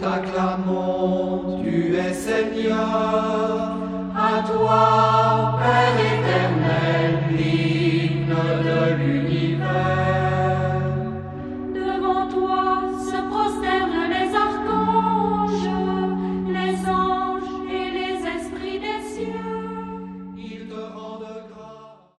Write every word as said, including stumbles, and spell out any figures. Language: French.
t'acclamons, tu es Seigneur, à toi, Père et